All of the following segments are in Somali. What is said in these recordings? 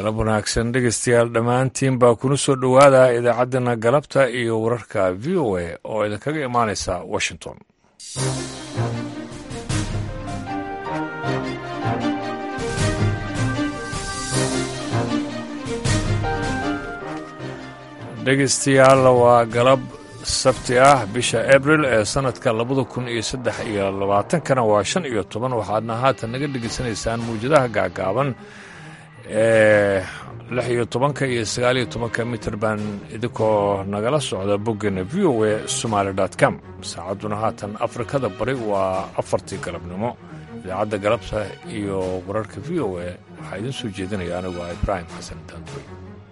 galab wanaagsan dhegeystayaal dhammaantiin baa kuna soo dhowaada idaacaddana galabta iyo wararka v o a oo idinkaga imaanaysa washington dhegeystayaal waa galab sabti ah bisha abril ee sannadka 2023 waa 15 waxaadna haatan naga dhegeysanaysaan mawjadaha gaagaaban ee 16 iyo 19 mitir baan idinkoo nagala socda boggeena v o a somaly.com saacadduna haatan afrikada bari waa 4 galabnimo idaacadda galabta iyo wararka v o a waxaa idiin soo jeedinaya anigu ah ibraahim xasan daandoy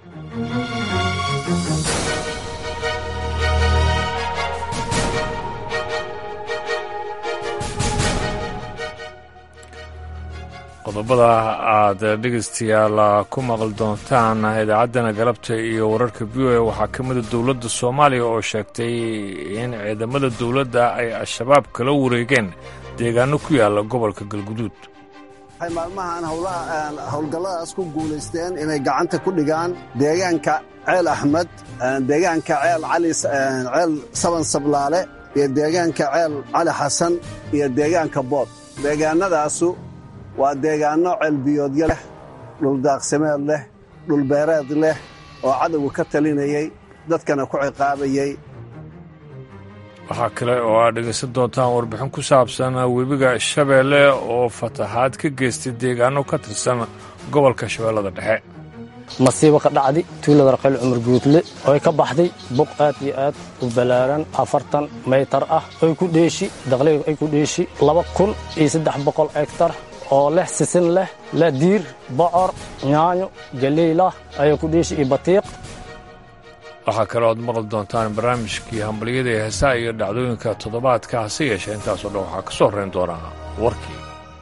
qodobada aad dhegeystayaal ku maqli doontaan idaacaddana galabta iyo wararka v o a waxaa ka mida dowladda soomaaliya oo sheegtay in ciidamada dowladda ay al-shabaab kala wareegeen deegaano ku yaala gobolka galguduud waxay maalmahan howlgalladaas ku guulaysteen inay gacanta ku dhigaan deegaanka ceel axmed deegaanka ceel saban sablaale iyo deegaanka ceel cali xasan iyo deegaanka bood deegaanadaasu waa deegaanno ceelbiyoodyo leh dhuldaaqsimeed leh dhulbeereed leh oo cadowga ka talinayey dadkana ku ciqaabayey waxaa kale oo aad dhegaysan doontaan warbixin ku saabsan webiga shabeelle oo fatahaad ka geystay deegaanno ka tirsan gobolka shabeellada dhexe masiibo ka dhacday tuulada raqayl cumar guudle oo ay ka baxday buq aad iyo aad u ballaaran 40 maytar ah oo ku dheeshi dakhliga ay ku dheeshi 2300 hektar oo leh sisin leh diir bocor yaanyo galeyla ay ku dheeshi iyo batiiq waxaa kaloo aad maqli doontaan barnaamijkii hambaliyada ee heesaha iyo dhacdooyinka toddobaadka hase yeeshee intaasoo dhan waxaa ka soo horrayn doonaa warkii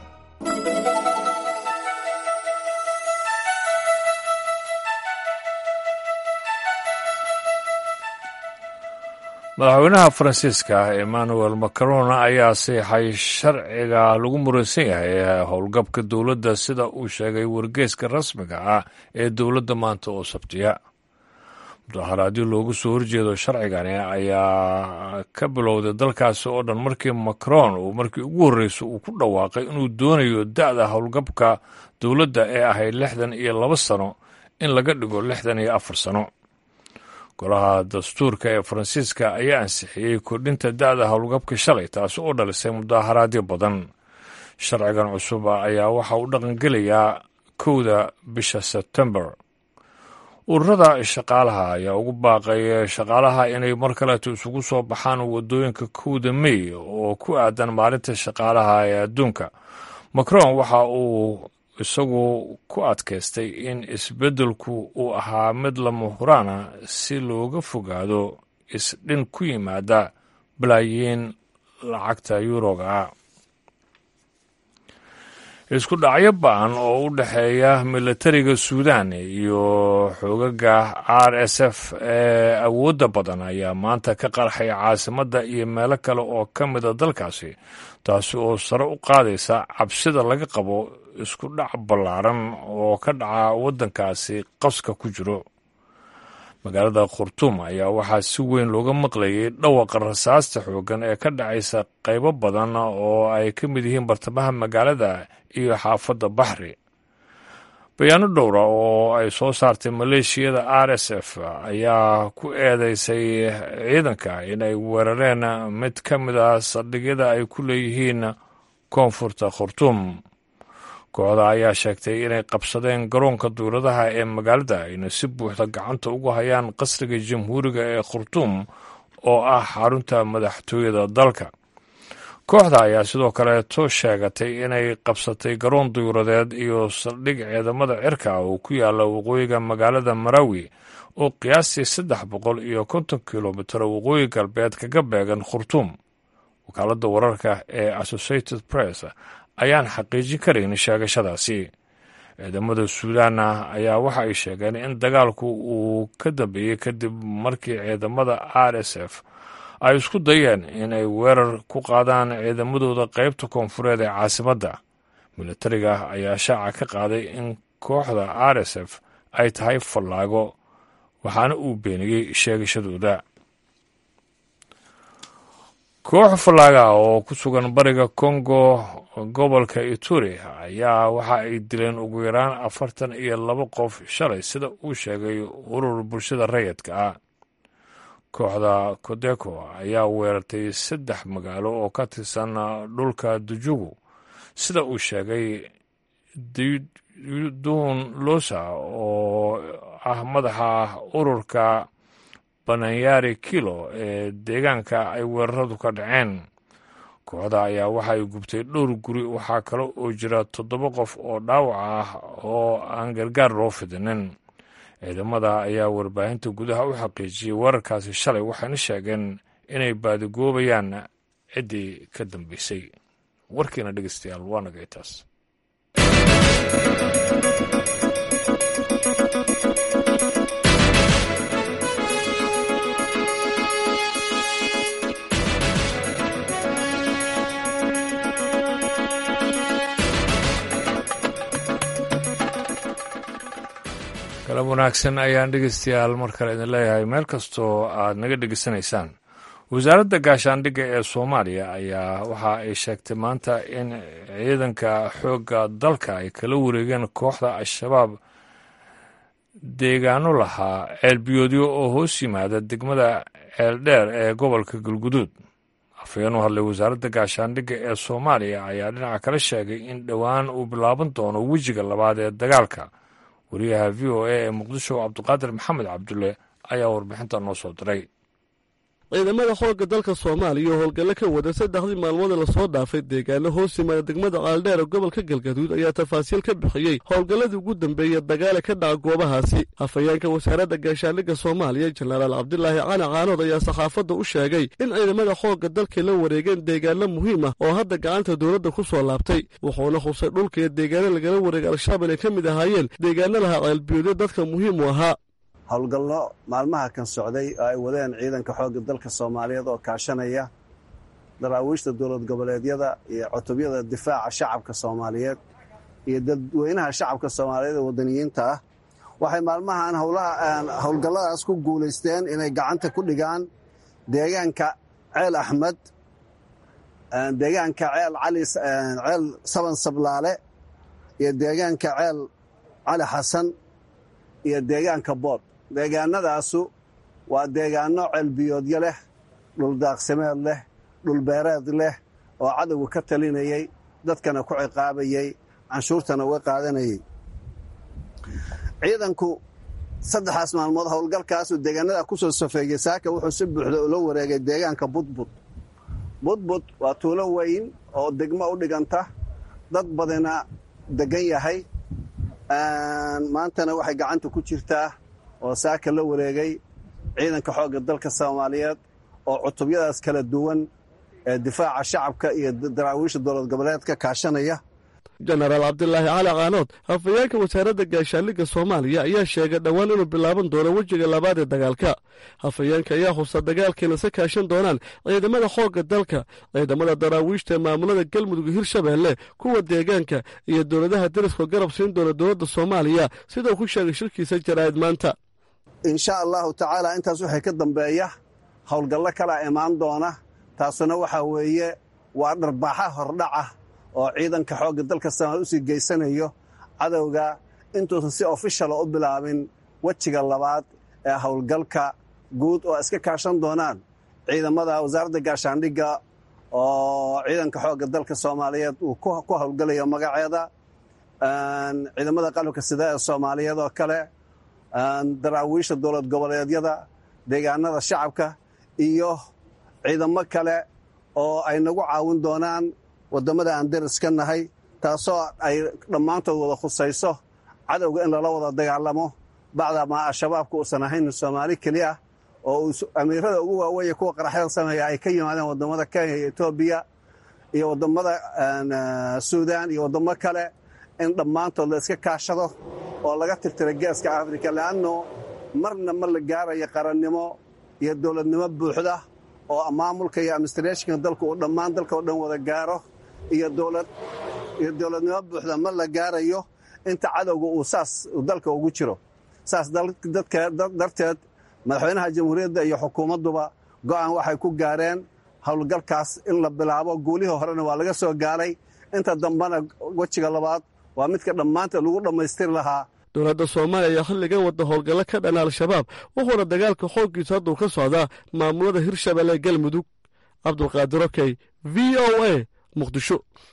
madaxweynaha faransiiska emmanuel macron ayaa seexay sharciga lagu muransan yahay ee howlgabka dowladda sida uu sheegay wargeyska rasmiga ah ee dowladda maanta oo sabtiya mudaharaadyo loogu soo horjeedo sharcigani ayaa ka bilowday dalkaasi oo dhan markii macron uu markii ugu horreysa uu ku dhawaaqay inuu doonayo da'da howlgabka dowladda ee ahayd 62 sano in laga dhigo 64 sano golaha dastuurka ee faransiiska ayaa ansixiyey kordhinta da'da howlgabka shalay taasi oo dhalisay mudaharaadyo badan sharcigan cusub ayaa waxa uu dhaqangelayaa 1 bisha sebtembar ururada shaqaalaha ayaa ugu baaqay shaqaalaha inay mar kaleeto isugu soo baxaan waddooyinka 1 May oo ku aadan maalinta shaqaalaha ee adduunka macron waxa uu isagu ku adkaystay in isbeddelku uu ahaa mid lama huraana si looga fogaado isdhin ku yimaada balaayiin lacagta yuuroga isku dhacyo ba'an oo u dhexeeya milatariga suudaan iyo xoogaga RSF ee awoodda badan ayaa maanta ka qarxay caasimadda iyo meelo kale oo ka mida dalkaasi taasi oo sare u qaadaysa cabsida laga qabo isku dhac ballaaran oo ka dhaca waddankaasi qaska ku jiro magaalada khurtuum ayaa waxaa si weyn looga maqlayay dhawaqa rasaasta xooggan ee ka dhacaysa qaybo badan oo ay ka mid yihiin bartamaha magaalada iyo xaafadda baxri bayaano dhowra oo ay soo saartay maleeshiyada RSF ayaa ku eedeysay ciidanka inay weerareen mid ka mid ah saldhigyada ay ku leeyihiin koonfurta khurtuum kooxda ayaa sheegtay inay qabsadeen garoonka duuladaha ee magaalada ayna si buuxda gacanta ugu hayaan qasriga jamhuuriga ee khurtuum oo ah xarunta madaxtooyada dalka kooxda ayaa sidoo kaleeto sheegatay inay qabsatay garoon duuradeed iyo saldhig ciidamada cirka oo ku yaala waqooyiga magaalada marawi oo qiyaastii 350 kilomitir waqooyi galbeed kaga beegan khurtuum wakaaladda wararka ee Associated Press ayaan xaqiijin karayn sheegashadaasi ciidamada suudaana ayaa waxa ay sheegeen in dagaalku uu ka dambeeyey kadib markii ciidamada RSF ay isku dayeen inay weerar ku qaadaan ciidamadooda qaybta koonfureed ee caasimadda milatariga ayaa shaaca ka qaaday in kooxda RSF ay tahay fallaago waxaana uu beeniyey sheegashadooda. koox fallaaga oo ku sugan bariga kongo gobolka ituri ayaa waxa ay dileen ugu yaraan 42 qof shalay sida uu sheegay urur bulshada rayidka ah. kooxda Codeco ayaa weerartay 3 magaalo oo ka tirsan dhulka Dujugu sida uu sheegay Duun Losa oo ah madaxa ururka Banayari Kilo ee deegaanka ay weeraradu ka dhaceen. kooxda ayaa waxa ay gubtay dhowr guri waxaa kale oo jira 7 qof oo dhaawac ah oo aan gargaar loo fidinin. ciidamada ayaa warbaahinta gudaha u xaqiijiyey weerarkaasi shalay waxayna sheegeen inay baadigoobayaan ciddii ka dambeysay. warkiina dhegeystayaal waa naga intaas. kala wanaagsan ayaan dhegeystayaal mar kale idin leeyahay meel kastoo aad naga dhegeysanaysaan. wasaaradda gaashaandhigga ee Soomaaliya ayaa waxa ay sheegtay maanta in ciidanka xoogga dalka ay kala wareegeen kooxda Al-Shabaab deegaano lahaa ceelbiyoodyo oo hoos yimaada degmada Ceeldheer ee gobolka Galguduud. afhayeen u hadlay wasaaradda gaashaandhigga ee Soomaaliya ayaa dhinaca kale sheegay in dhowaan uu bilaaban doono wejiga labaad ee dagaalka. wariyaha VOA ee Muqdisho Cabdiqaadir Maxamed Cabdulle ayaa warbixinta noo soo diray. ciidamada xoogga dalka Soomaaliya oo howlgalo ka wada 3 maalmood la soo dhaafay deegaano hoos yimaada degmada Ceeldheer ee gobolka Galgaduud ayaa tafaasiil ka bixiyay howlgaladii ugu dambeeyay dagaal ka dhaca goobahaasi. afhayeenka wasaaradda gaashaandhigga Soomaaliya Jenaraal Cabdulaahi Cali Caanood ayaa saxaafadda u sheegay in ciidamada xoogga dalka la wareegeen deegaano muhiim ah oo hadda gacanta dawladda ku soo laabtay. wuxuuna xusay dhulka iyo deegaano lagala wareegay Al-Shabaab ay ka mid ahaayeen deegaano lahaa ceelbiyoodyo dadka muhiim u ahaa. howlgallo maalmaha kan socday oo ay wadeen ciidanka xoogga dalka Soomaaliyeed oo kaashanaya daraawiishta dowlad goboleedyada iyo cutubyada difaaca shacabka Soomaaliyeed iyo dadweynaha shacabka Soomaaliyeed ee wadaniyiinta ah waxay maalmahan howlgalladaas ku guuleysteen inay gacanta ku dhigaan deegaanka Ceel Axmed, deegaanka Ceel Saban Sablaale iyo deegaanka Ceel Cali Xasan iyo deegaanka Bood. deegaanadaasu waa deegaano ceelbiyoodyo leh, dhul daaqsimeed leh, dhul beereed leh oo cadowga ka talinayay, dadkana ku ciqaabayay, canshuurtana uga qaadanayay. ciidanku 3 maalmood howlgalkaasu deegaanada ku soo safeeyay saaka wuxuu si buuxda ula wareegay deegaanka Budbud. Budbud waa tuulo weyn oo degmo u dhiganta, dad badana degan yahay. maantana waxay gacanta ku jirtaa oo saaka la wareegay ciidanka xoogga dalka Soomaaliyeed oo cutubyadaas kala duwan ee difaaca shacabka iyo daraawiishta dowlad goboleedka kaashanaya. Jenaraal Cabdulaahi Cali Caanood afhayeenka wasaaradda gaashaandhigga Soomaaliya ayaa sheegay dhowaan inuu bilaaban doono wejiga labaad ee dagaalka. afhayeenka ayaa xusa dagaalkeena se kaashan doonaan ciidamada xoogga dalka, ciidamada daraawiishta ee maamulada Galmudug iyo Hirshabeelle, kuwa deegaanka iyo dowladaha deriska garab siin doona dowladda Soomaaliya sida uu ku sheegay shirkiisa jaraa'id maanta. insha Allahu tacaala intaas waxay ka dambeeya howlgallo kala imaan doona. taasuna waxa weeye waa dharbaaxa hordhaca oo ciidanka xoogga dalka Soomaaliya u sii geysanayo cadowga intuusan si official u bilaabin wejiga labaad ee howlgalka guud oo iska kaashan doonaan ciidamada wasaaradda gaashaandhigga oo ciidanka xoogga dalka Soomaaliyeed uu ku howlgalayo magaceeda, ciidamada qalabka sida ee Soomaaliyeed oo kale, daraawiishta dowlad goboleedyada, deegaanada shacabka iyo ciidamo kale oo ay nagu caawin doonaan wadamada aan deriska nahay, taasoo ay dhammaantood wada khusayso cadowga in lala wada dagaalamo bacdamaa Al-Shabaabka uusan ahayn Soomaali keliya oo amiirada ugu waaweyn kuwa qaraxyada sameeya ay ka yimaadeen wadamada Kenya iyo Ethiopia iyo wadamada Suudaan iyo wadamo kale, in dhammaantood la iska kaashado oo laga tirtiro geeska Afrika, laanno marna ma la gaarayo qarannimo iyo dowladnimo buuxda oo maamulka iyo administrationka dalka uu dhammaan dalka oo dhan wada gaaro iyo dowladnimo buuxda ma la gaarayo inta cadowga uu saas dalka ugu jiro. saas darteed madaxweynaha jamhuuriyadda iyo xukuumadduba go'aan waxay ku gaareen howlgalkaas in la bilaabo. guulihii horena waa laga soo gaaray, inta dambena wejiga labaad waa midka dhammaanta lagu dhammaystiri lahaa. dowladda soomaaliya ayaa xilligan wadda howlgallo ka dhan al-shabaab, wuxuuna dagaalka xooggiisa hadduu ka socdaa maamulada hirshabelle ee galmudug. cabdulqaadir okey, v o a, muqdisho.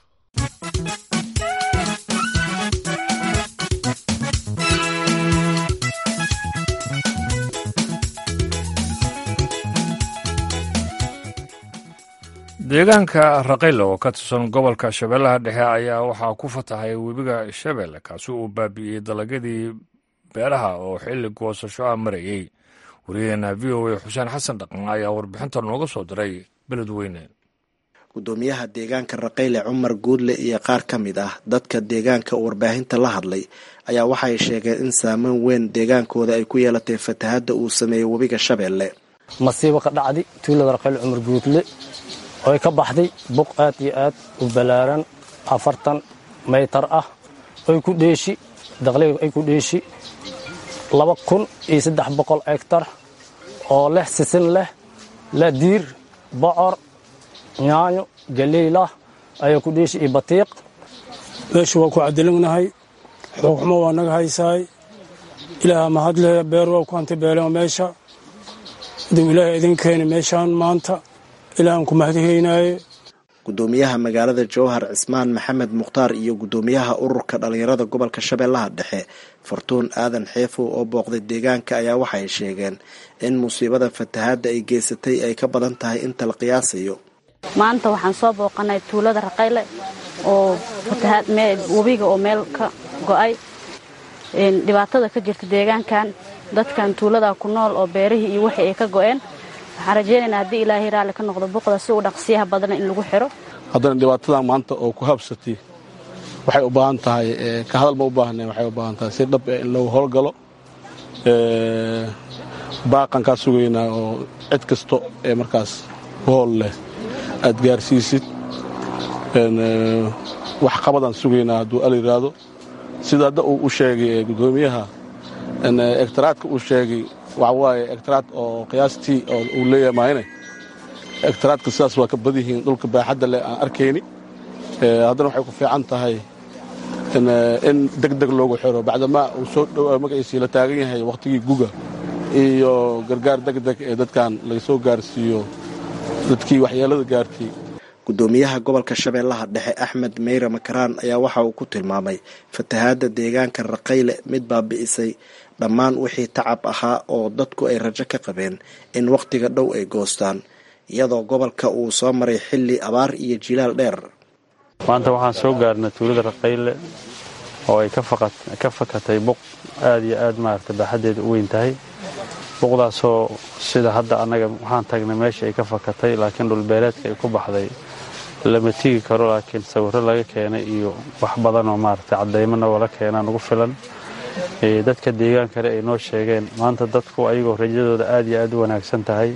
deegaanka raqaylo oo ka tirsan gobolka shabeellaha dhexe ayaa waxaa ku fatahay webiga shabeelle, kaasi uu baabi'iyey dalagyadii beeraha oo xilli goosasho ah marayey. wariyaheena v o a xuseen xasan dhaqan ayaa warbixinta nooga soo diray beledweyne. gudoomiyaha deegaanka raqayle cumar guudle iyo qaar ka mid ah dadka deegaanka warbaahinta la hadlay ayaa waxay sheegeen in saameyn weyn deegaankooda ay ku yeelatay fatahadda uu sameeyey webiga shabeelle. masiibo ka dhacday tuulada raqayle cumar guudle oo ka baxday buq aad iyo aad u balaaran 40 maytar ah oo ku dheeshi dakhliga ay ku dheeshi 2300 hektar oo leh sisin leh la diir bocor yaanyo galeyla ayaa ku dheeshi iyo batiiq. meeshu waa ku cadilanahay, xukumo waa naga haysaay, ilaaha mahad leh, beer waa ku hantay beeleen meesha. dib ilaahay idin keenay meeshaan maanta, ilaahan ku mahadinaynaaye. gudoomiyaha magaalada jowhar cismaan maxamed mukhtaar iyo gudoomiyaha ururka dhalinyarada gobolka shabeellaha dhexe fartuun aadan xeefow oo booqday deegaanka ayaa waxay sheegeen in musiibada fatahadda ay geysatay ay ka badan tahay inta la qiyaasayo. maanta waxaan soo booqanay tuulada raqayle oo fatahad webiga oo meel ka go'ay. dhibaatada ka jirta deegaankan dadkan tuulada ku nool oo beerihii iyo wixii ay ka go'een, waxaan rajaynaynaa haddii ilaahay raalli ka noqdo buuqda si uu dhaqsiyaha badan in lagu xiro. haddana dhibaatadan maanta oo ku habsatay waxay u baahan tahay ka hadal ma u baahnayn, waxay u baahan tahay si dhab in lagu howlgalo. baaqan kaa sugaynaa oo cid kasto ee markaas hool leh aad gaarsiisid. wax qabadaan sugaynaa hadduu al yidhaahdo. sida hadda uu u sheegay gudoomiyaha ektaraadka uu sheegay waxa waaye ektaraad oo qiyaastii oo uu leeyahay maayne ektaraadka sidaas waa ka bad yihiin dhulka baaxadda leh aan arkayni. haddana waxay ku fiican tahay in degdeg loogu xiro bacdamaa uu soo dhowaa magaciisii la taagan yahay wakhtigii guga iyo gargaar degdeg ee dadkan laga soo gaarsiiyo dadkii waxyeelada gaartay. gudoomiyaha gobolka shabeellaha dhexe axmed meyre makaraan ayaa waxa uu ku tilmaamay fatahadda deegaanka raqayle mid baabi'isay dhammaan wixii tacab ahaa oo dadku ay rajo ka qabeen in wakhtiga dhow ay goostaan, iyadoo gobolka uu soo maray xilli abaar iyo jilaal dheer. maanta waxaan soo gaarnay tuulada raqayle oo ay ka fakatay buq aad iyo aad maaragtay baaxaddeeda u weyn tahay. buqdaasoo sida hadda annaga waxaan tagnay meesha ay ka fakatay, laakiin dhulbeeleedka ay ku baxday lama tigi karo, laakiin sawirro laga keenay iyo wax badan oo maaragtay caddaymana wala keenaan ugu filan. dadka deegaankale ay noo sheegeen maanta dadku ayagoo rajadooda aad iyo aad u wanaagsan tahay,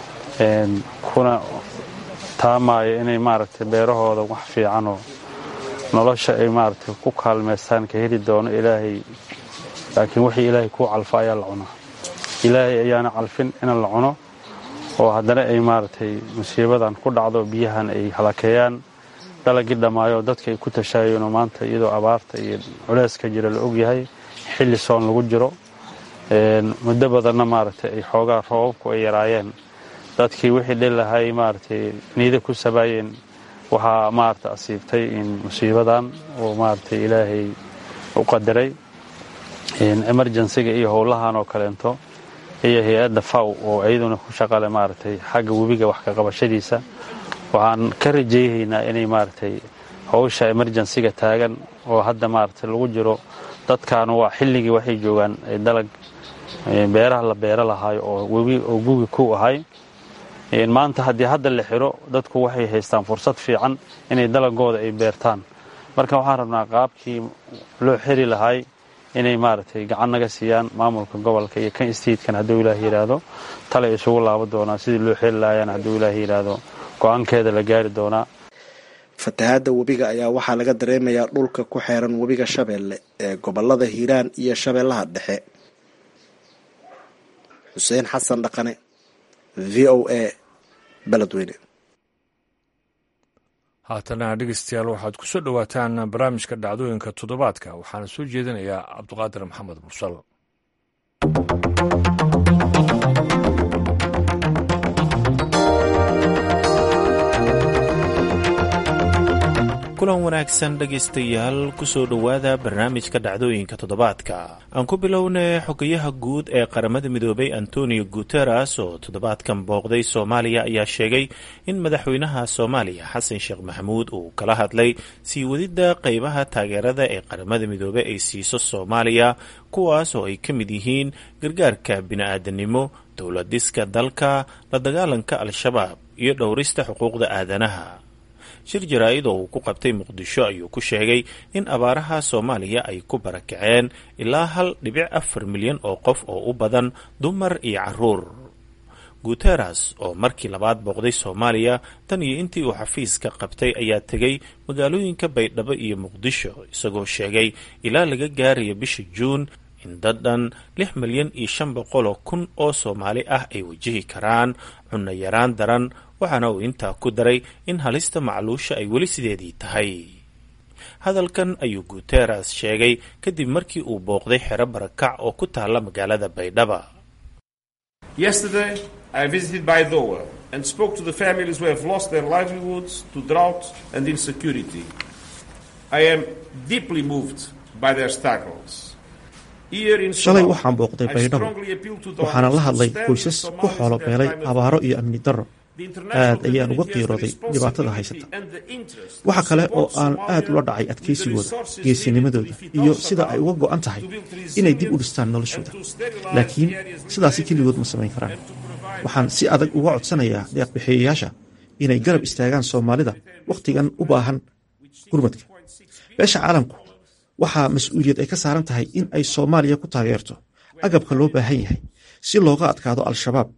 kuna taamaayo inay maaragtay beerahooda wax fiican oo nolosha ay maaragtay ku kaalmaystaan ka heli doono ilaahay. laakiin wixii ilaahay kuu calfa ayaa la cunaa. ilaahay ayaana calfin in la cuno oo haddana ay maaragtay musiibadan ku dhacdo, biyahan ay halakeeyaan dalagii dhammaayo dadka ay ku tashaayeenoo maanta iyadoo abaarta iyo culeyska jira la ogyahay, xilli soon lagu jiro, muddo badanna maaragtay ay xoogaa roobabku ay yaraayeen. dadkii wixii dhilahay maaragtay niida ku sabaayeen waxaa maaragtay asiibtay in musiibadan oo maaragtay ilaahay u qadaray. emergencyga iyo howlahan oo kaleento iyo hay-adda faw oo iyaduna ku shaqale maaragtay xagga webiga wax ka qabashadiisa, waxaan ka rajaynaynaa inay maaragtay howsha emergencyga taagan oo hadda maaragtay lagu jiro. dadkan waa xilligii waxay joogaan dalag beeraha la beera lahaayo oo webi oo gugi ku ahay. maanta haddii hadda la xiro dadku waxay haystaan fursad fiican inay dalagooda ay beertaan. marka waxaan rabnaa qaabkii loo xiri lahay inay maaragtay gacan naga siiyaan maamulka gobolka iyo kan istiidkan hadduu ilaahay yidhaahdo. tale isugu laabo doonaa sidii loo xiri lahaayaan hadduu ilaahay yidhaahdo go-aankeeda la gaari doonaa. fatahadda webiga ayaa waxaa laga dareemayaa dhulka ku xeeran webiga shabeelle ee gobolada hiiraan iyo shabeellaha dhexe. xuseen xasan dhaqane v o a beledweyne. haatana dhegeystayaal waxaad ku soo dhowaataan barnaamijka dhacdooyinka toddobaadka waxaana soo jeedinayaa cabdiqaadir maxamed mursal. kulan wanaagsan dhegaystayaal kusoo dhowaada barnaamijka dhacdooyinka toddobaadka. aan ku bilownay xogayaha guud ee qaramada midoobay antonio guteres oo toddobaadkan booqday soomaaliya ayaa sheegay in madaxweynaha soomaaliya xasan sheekh maxamuud uu kala hadlay sii wadidda qaybaha taageerada ee qaramada midoobey ay siiso soomaaliya, kuwaas oo ay ka mid yihiin gargaarka bini'aadanimo, dowlad dhiska dalka, la dagaalanka al-shabaab iyo dhowrista xuquuqda aadanaha. shir jaraa'id oo uu ku qabtay muqdisho ayuu ku sheegay in abaaraha soomaaliya ay ku barakaceen ilaa 1.4 milyan oo qof oo u badan dumar iyo caruur. guteres oo markii labaad booqday soomaaliya tan iyo intii uu xafiiska qabtay ayaa tegey magaalooyinka baydhabo iyo muqdisho, isagoo sheegay ilaa laga gaarayo bisha juun in dadan 6,500,000 oo Soomaali ah ay wajihi karaan cunno yaraan daran, waxaana uu intaa ku daray in halista macluusha ay weli sideedii tahay. hadalkan ayuu Guterres sheegay kadib markii uu booqday xero barakac oo ku taala magaalada Baydhaba. Yesterday, I visited Baidoa and spoke to the families who have lost their livelihoods to drought and insecurity. I am deeply moved by their struggles. shalay waxaan booqday Baydhabo waxaana la hadlay qoysas ku xoolo beelay abaaro iyo amni darro. aad ayaan uga qiirooday dhibaatada haysata. waxa kale oo aan aad ula dhacay adkaysigooda, geesinimadooda iyo sida ay uga go'an tahay inay dib u dhistaan noloshooda. laakiin sidaasi keligood ma samayn karaan. waxaan si adag uga codsanayaa deeq-bixiyayaasha inay garab istaagaan Soomaalida wakhtigan u baahan gurmadka. beesha caalamku waxaa mas-uuliyad ay ka saaran tahay in ay Soomaaliya ku taageerto agabka loo baahan yahay si looga adkaado al-shabaab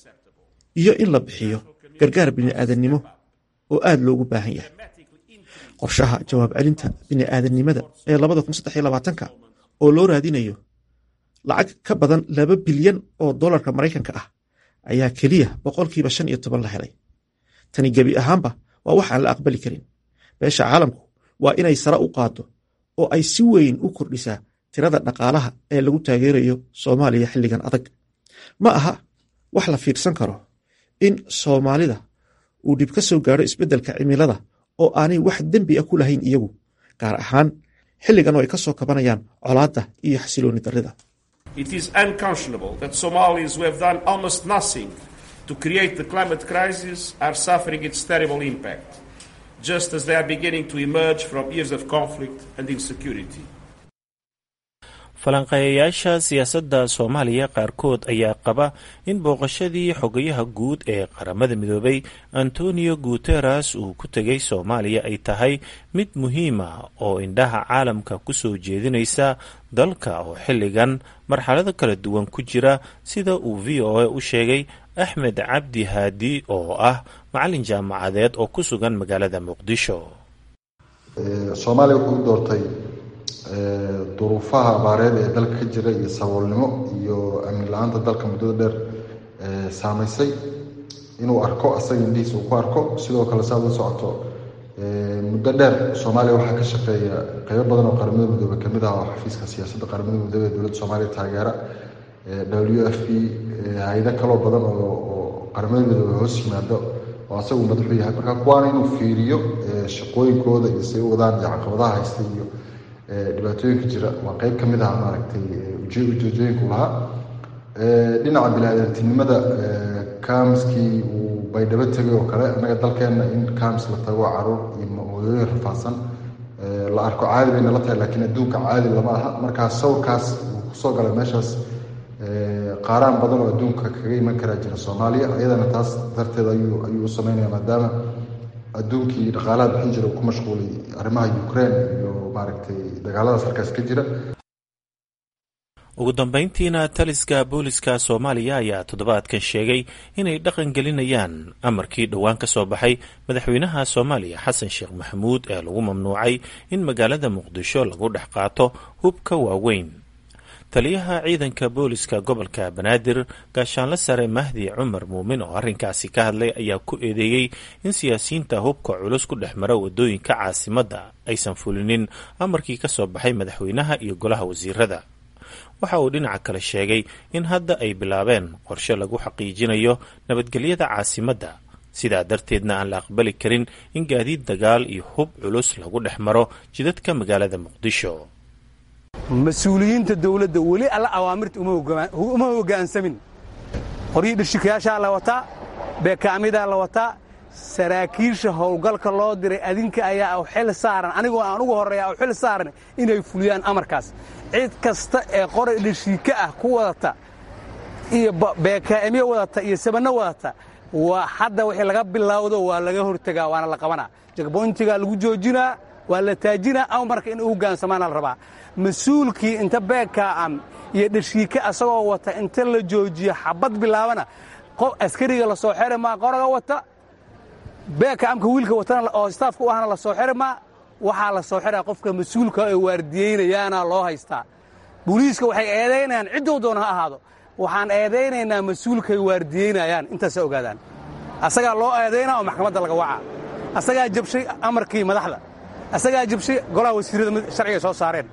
iyo in la bixiyo gargaar bini'aadanimo oo aad loogu baahan yahay. qorshaha jawaab celinta bini'aadanimada ee 2023 oo loo raadinayo lacag ka badan 2 bilyan oo dollarka Mareykanka ah ayaa keliya 15% la helay. tani gebi ahaanba waa wax aan la aqbali karin. beesha caalamku waa inay sare u qaado oo ay si weyn u kordhisaa tirada dhaqaalaha ee lagu taageerayo Soomaaliya xilligan adag. ma aha wax la fiirsan karo in Soomaalida uu dib ka soo gaaro isbeddelka cimilada oo aanay wax dembi ah ku lahayn iyagu, gaar ahaan xilligan oo ay ka soo kabanayaan colaadda iyo xasilooni darrida. It is unconscionable that Somalis who have done almost nothing to create the climate crisis are suffering its terrible impact, just as they are beginning to emerge from years of conflict and insecurity. falanqeeyayaasha siyaasadda Soomaaliya qaarkood ayaa qaba in booqashadii xogayaha guud ee qaramada midoobay Antonio Guterres uu ku tegay Soomaaliya ay tahay mid muhiim ah oo indhaha caalamka ku soo jeedinaysa dalka oo xilligan marxalado kala duwan ku jira, sida uu VOA u sheegay Axmed Cabdi Haadi oo ah macallin jaamacadeed oo ku sugan magaalada Muqdisho. Soomaaliya wuxuu doortay duruufaha abaareed ee dalka ka jira iyo saboolnimo iyo amni la-aanta dalka muddada dheer saamaysay inuu arko asaga indhihiisa uu ku arko. sidoo kale saad la socoto muddo dheer Soomaaliya waxaa ka shaqeeya qaybo badan oo qaramada midoobay kamid ah oo xafiiska siyaasadda qaramada midoobay ee dowladda Soomaaliya taageera, WFP, hay'ado kaloo badan oo qaramada midoobay hoos yimaado oo asagu madaxu yahay. marka kuwaana inuu fiiriyo shaqooyinkooda iyo say u wadaan iyo caqabadaha haysta iyo dhibaatooyinka jira waa qayb ka mid ah maaragtay ujeedooyinku lahaa. dhinaca bini'aadantinimada kaamskii uu Baydhabo tegay oo kale, annaga dalkeenna in kaams la tago caruur iyo hooyooyin rafaadsan la arko caadi bayna la tahay, laakiin adduunka caadi lama aha. markaa sawirkaas uu kusoo galay meeshaas qaaraan badan oo adduunka kaga iman karaa jira Soomaaliya. iyadana taas darteed ayuu u sameynaya maadaama adduunkii dhaqaalaha bixin jira uu ku mashquulay arrimaha Ukraine iyo maaragtay dagaaladaas halkaas ka jira. ugu dambeyntiina taliska booliska Soomaaliya ayaa toddobaadkan sheegay inay dhaqan gelinayaan amarkii dhowaan ka soo baxay madaxweynaha Soomaaliya Xasan Sheekh Maxamuud ee lagu mamnuucay in magaalada Muqdisho lagu dhex qaato hubka waaweyn. taliyaha ciidanka booliska gobolka banaadir gaashaanle sare mahdi cumar muumin oo arrinkaasi ka hadlay ayaa ku eedeeyey in siyaasiyiinta hubka culus ku dhex mara wadooyinka caasimadda aysan fulinin amarkii ka soo baxay madaxweynaha iyo golaha wasiirada. waxa uu dhinaca kale sheegay in hadda ay bilaabeen qorshe lagu xaqiijinayo nabadgelyada caasimadda, sidaa darteedna aan la aqbali karin in gaadiid dagaal iyo hub culus lagu dhex maro jidadka magaalada muqdisho. mas-uuliyiinta dawladda weli alla awaamirta uma hoggaansamin. qoryihii dhishikayaashaa la wataa, beekaamidaa la wataa, saraakiisha howlgalka loo diray adinka ayaa xil saaran, anigoo aan ugu horreeya xil saaran inay fuliyaan amarkaas. cid kasta ee qoray dhishika ah ku wadata iyo beekaamiye wadata iyo sabanno wadata waa hadda wixii laga bilowdo waa laga hortagaa, waana la qabanaa. jagboyntigaa lagu joojinaa, waa la taajinaa, amarka in u hogaansamaana la rabaa. mas-uulkii inta beekaam iyo dhashiika asagoo wata inta la joojiyo xabad bilaabana askariga la soo xiri maa, qoraga wata beekaamka wiilka watana oo staafka u ahna la soo xiri maa. waxaa la soo xiraa qofka mas-uulka ee waardiyeynayaana loo haystaa. booliiska waxay eedaynayaan cidduu doona ha ahaado, waxaan eedaynaynaa mas-uulkay waardiyeynayaan, intaasa ogaadaan. asagaa loo eedaynaa oo maxkamadda laga wacaa. asagaa jabshay amarkii madaxda, asagaa jabshay golaha wasiirrada sharciga soo saareen.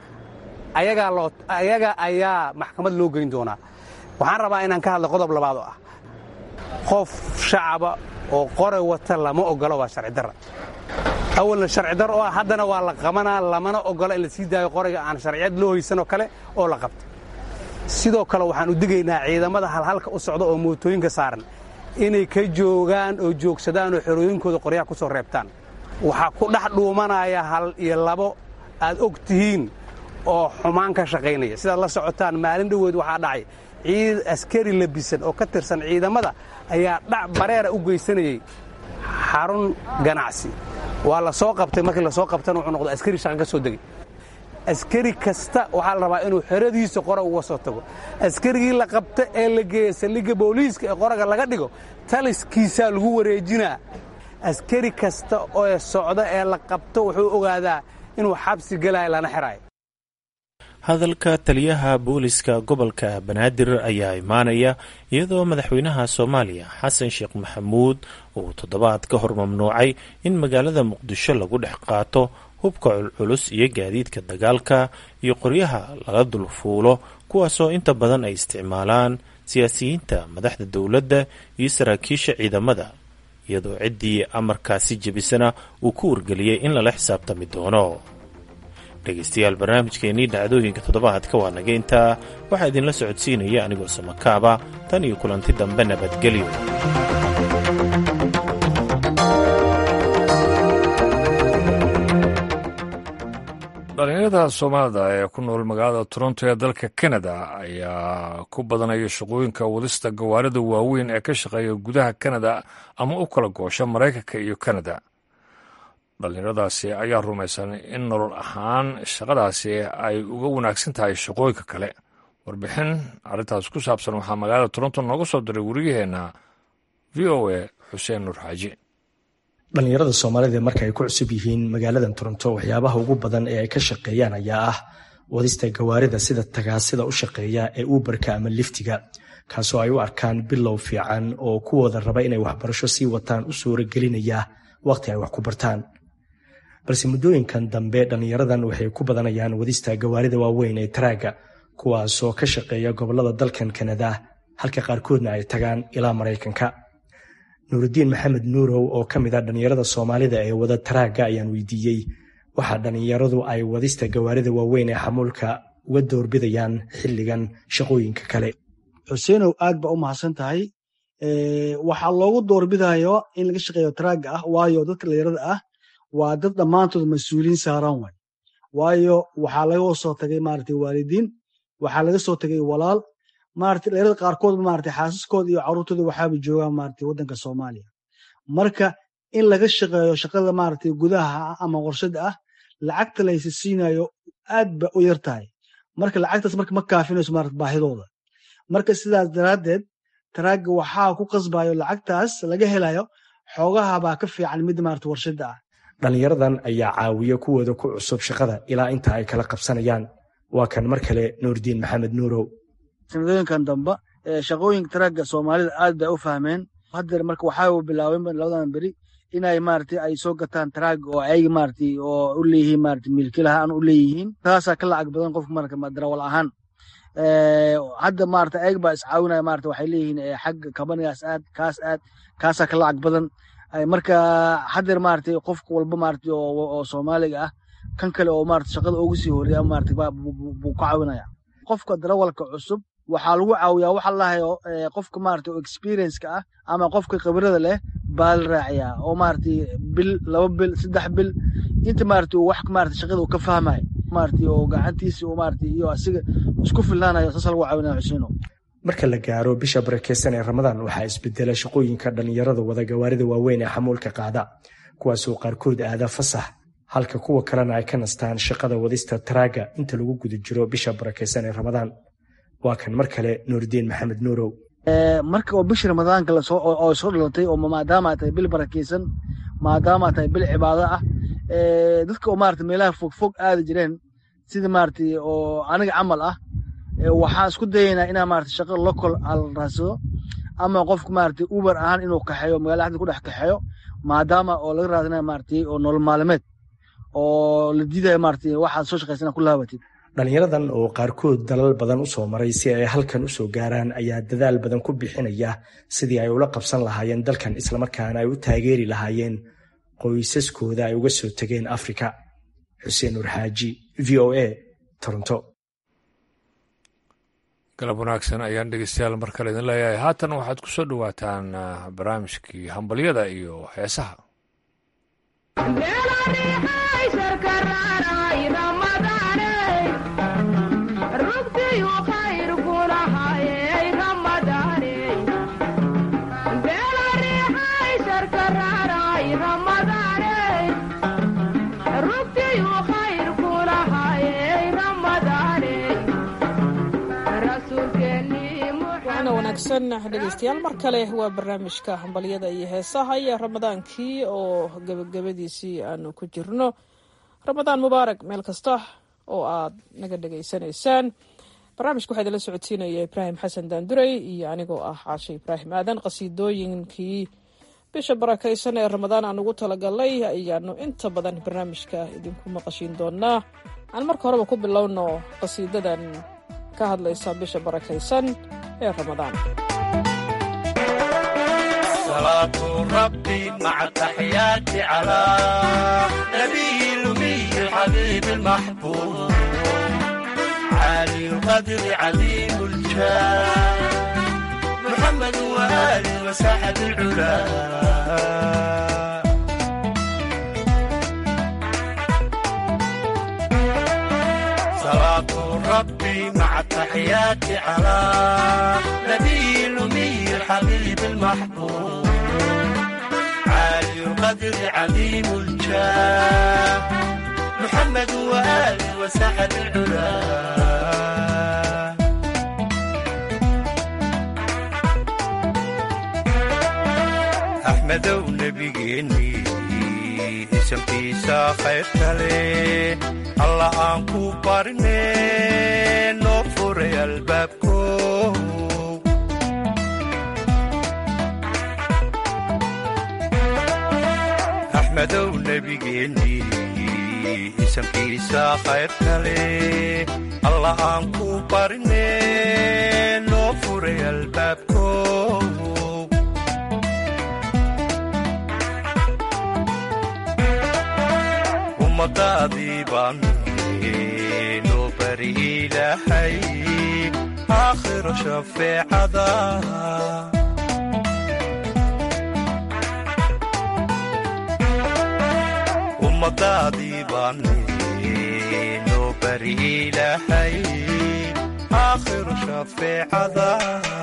ayaga ayaa maxkamad loo geyn doonaa. waxaan rabaa inaan ka hadlo qodob labaad oo ah qof shacaba oo qoray wata lama ogolo, waa sharci darra. awalna sharci darro oo ah, haddana waa la qabanaa, lamana ogolo in la sii daayo qorayga aan sharciyad loo haysanoo kale oo la qabto. sidoo kale waxaan u digaynaa ciidamada halhalka u socda oo mootooyinka saaran inay ka joogaan oo joogsadaan oo xerooyinkooda qoryaha ku soo reebtaan. waxaa ku dhex dhuumanaya hal iyo labo aad og tihiin oo xumaan ka shaqaynaya. sidaad la socotaan maalin dhoweed waxaa dhacay ciid askari labisan oo ka tirsan ciidamada ayaa dhac bareera u geysanayey xarun ganacsi. waa la soo qabtay, markii la soo qabtana wuxuu noqday askari shaqa ka soo degay. askari kasta waxaa la rabaa inuu xeradiisa qorag uga soo tago. askarigii la qabta ee la geeya saldhigga booliiska ee qoraga laga dhigo taliskiisaa lagu wareejinaa. askari kasta oo socda ee la qabto wuxuu ogaadaa inuu xabsi gelayo lana xiraayo. hadalka taliyaha booliska gobolka banaadir ayaa imaanaya iyadoo madaxweynaha soomaaliya xasan sheekh maxamuud uu toddobaad ka hor mamnuucay in magaalada muqdisho lagu dhex qaato hubka culculus iyo gaadiidka dagaalka iyo qoryaha laga dulfuulo, kuwaasoo inta badan ay isticmaalaan siyaasiyiinta, madaxda dowladda iyo saraakiisha ciidamada, iyadoo ciddii amarkaasi jebisana uu ku wargeliyey in lala xisaabtami doono. dhegaystayaal, barnaamijkeennii dhacdooyinka toddobaadka waa naga intaa. waxaa idinla socodsiinaya anigoo samakaaba. tan iyo kulanti dambe, nabadgelyo. dhalinyarada soomaalida ee ku nool magaalada toronto ee dalka kanada ayaa ku badanaya shaqooyinka wadista gawaarida waaweyn ee ka shaqeeya gudaha kanada ama u kala goosha maraykanka iyo kanada. dhallinyaradaasi ayaa rumaysan in nolol ahaan shaqadaasi ay uga wanaagsan tahay shaqooyinka kale. warbixin arrintaas ku saabsan waxaa magaalada toronto nooga soo diray wariyaheenna v o a xuseen nuur xaaji. dhallinyarada soomaalida marka ay ku cusub yihiin magaaladan toronto waxyaabaha ugu badan ee ay ka shaqeeyaan ayaa ah wadista gawaarida sida tagaasida u shaqeeya ee uberka ama liftiga, kaasoo ay u arkaan bilow fiican oo kuwooda raba inay waxbarasho sii wataan u suuragelinaya waqti ay wax ku bartaan. balse muddooyinkan dambe dhallinyaradan waxay ku badanayaan wadista gawaarida waaweyn ee taraaga, kuwaasoo ka shaqeeya gobollada dalkan kanada, halka qaarkoodna ay tagaan ilaa maraykanka. nuurudiin maxamed nuurow oo ka mid a dhallinyarada soomaalida ee wada taraaga ayaan weydiiyey waxa dhallinyaradu ay wadista gawaarida waaweyn ee xamuulka uga doorbidayaan xilligan shaqooyinka kale. xuseenow aad ba u mahadsan tahay. waxaa loogu doorbidayo in laga shaqeeyo taraaga ah waayo dadka dhallinyarada ah waa dad dhammaantood mas-uuliyiin saaran way. waayo waxaa laga soo tagay maaragtay waalidiin, waxaa laga soo tagay walaal, maaragtay dhallinyarada qaarkood maaragtay xaasaskooda iyo carruurtooda waxaaba joogaan maaragtay waddanka Soomaaliya. marka in laga shaqeeyo shaqada maaragtay gudaha ama warshada ah, lacagta la siinayo aad ba u yar tahay. marka lacagtaas marka ma kaafinayso maaragtay baahidooda. marka sidaas daraaddeed taraaga waxaa ku qasbayo lacagtaas laga helayo xoogaha baa ka fiican mid maaragtay warshada ah. dhallinyaradan ayaa caawiya kuwooda ku cusub shaqada ilaa inta ay kala qabsanayaan. waa kan mar kale nuurdiin maxamed nuurow. sanadooyinkan dambe shaqooyinka taraagga soomaalida aad bay u fahmeen. haddeer marka waxaa bilaabeen labadan beri inay maaragtay ay soo gataan taraag oo ayaga maaragtay oo u leeyihiin maaragtay milkiilahaan u leeyihiin. taasaa ka lacag badan qofka marka darawal ahaan. hadda maaragtay ayaga baa iscaawinaya maaragtay waxay leeyihiin xagga kabanigaas aad kaasaa ka lacag badan. marka haddeer maaragtay qofka walba maaragtay oo Soomaaliga ah kan kale oo maaragtay shaqada ugu sii horeeya maaragtay buu ka caawinaya. qofka darawalka cusub waxaa lagu caawiyaa waxa la hayo qofka maaragtay oo experience-ka ah ama qofka khibrada leh baa la raaciyaa oo maaragtay bil 2 bil 3 bil inta maaragtay wax maaragtay shaqada uu ka fahmay maaragtay oo gacantiisa oo maaragtay iyo asiga isku filnaanayo saas lagu caawinaya Xuseeno. marka la gaaro bisha barakeysan ee Ramadaan waxaa isbedela shaqooyinka dhalinyarada wada gawaarida waaweyn ee xamuulka qaada kuwaasoo qaarkood aada fasax halka kuwa kalena ay ka nastaan shaqada wadista taraaga inta lagu guda jiro bisha barakeysan ee Ramadaan. waa kan mar kale nuurdiin maxamed nuurow. marka oo bisha Ramadaanka la soo dhalatay oo maadaama ay tahay bil barakeysan maadaama ay tahay bil cibaado ah dadka oo maaragtay meelaha fog aadi jireen sida maaragtay oo aniga camal ah waxaan isku dayaynaa inaan maaragtay shaqo local al raadsado ama qofka maaragtay Uber ahaan inuu kaxeeyo magaalada ku dhex kaxeeyo maadaama oo laga raadinayo maaragtay oo nolol maalmeed oo la diidayo maaragtay waxaad soo shaqaysana ku laabatid. dhalinyaradan oo qaarkood dalal badan u soo maray si ay halkan u soo gaaraan ayaa dadaal badan ku bixinaya sidii ay ula qabsan lahaayeen dalkan islamarkaana ay u taageeri lahaayeen qoysaskooda ay uga soo tageen Afrika. Xuseen Nuur Xaaji, VOA, Toronto. galab wanaagsan ayaan dhegeystayaal mar kale idin leeyahay. haatan waxaad ku soo dhawaataan barnaamijkii hambalyada iyo heesaha. dhegeystayaal mar kale waa barnaamijka hambalyada iyo heesaha iyo ramadaankii oo gabagabadiisii aanu ku jirno. ramadaan mubaarak meel kasta oo aad naga dhegaysanaysaan. barnaamijka waxaa idinla socodsiinaya ibraahim xasan daanduray iyo anigoo ah caashe ibraahim aadan. qasiidooyinkii bisha barakaysan ee ramadaan aan ugu talagalnay ayaanu inta badan barnaamijka idinku maqashiin doonaa. aan marka horeba ku bilowno qasiidadan ka hadlaysa bisha barakaysan ee Ramadaan. salaatu rabbi ma'a tahiyati ala nabiyil ummi al-habib al-mahbub ali al-qadr azim al-jah muhammad wa ali wa sahab al-ula ربي مع التحيات على نبي الأمي الحبيب المحبوب عالي القدر عظيم الجاه محمد وآله وسحب العلا أحمد ونبيني اسم كيسا خير تلي الله أنكو بارني نوفر البابكو أحمد ونبيني اسم كيسا خير تلي الله أنكو بارني نوفر البابكو ومضادي باني نوبري لحي آخر شفيع ذا ومضادي باني نوبري لحي آخر شفيع ذا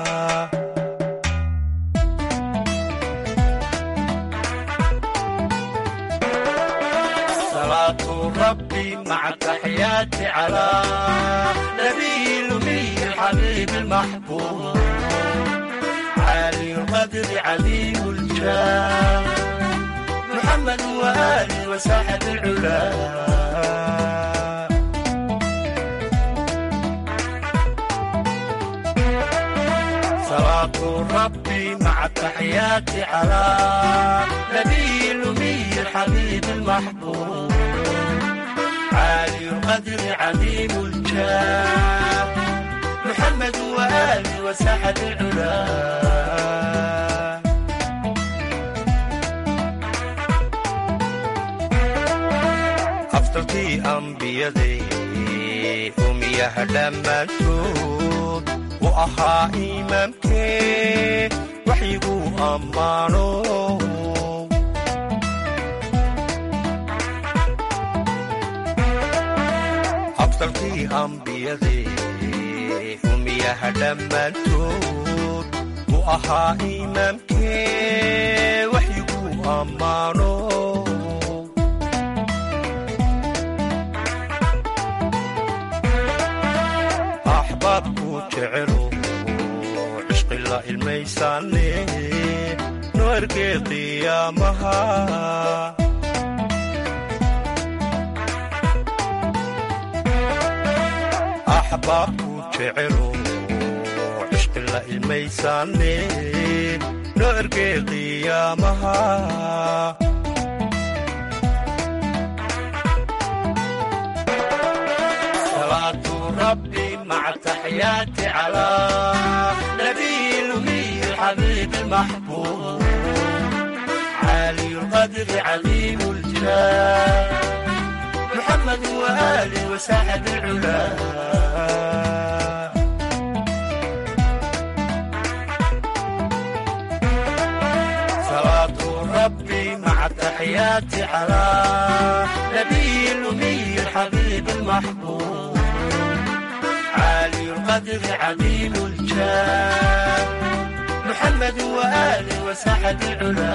ربي مع التحيات على نبي الأمي الحبيب المحبوب عالي القدر عظيم الجاه محمد وآله وساحة العلا صلاة ربي مع التحيات على نبي الأمي الحبيب المحبوب عالي القدر عظيم الجاه محمد وآله وسعد العلا أفضلتي أنبيادي أميها دمانتود وأها إمامكي وحيقو أمانو أفضلتي أنبيادي أميها دمانتود وأها إمامكي وحيقو أمانو أحبابكو جعلوا عشق الله الميساني نوركي قيامها أحبابكو جعلوا عشق الله الميساني نوركي قيامها صلاة ربي مع التحيات على نبي الأمي الحبيب المحبوب عالي القدر عظيم الجاه محمد وآله وسعد العلا صلاة ربي مع التحيات على نبي الأمي الحبيب المحبوب عالي القدر عظيم الجاه محمد وآله وسعد العلا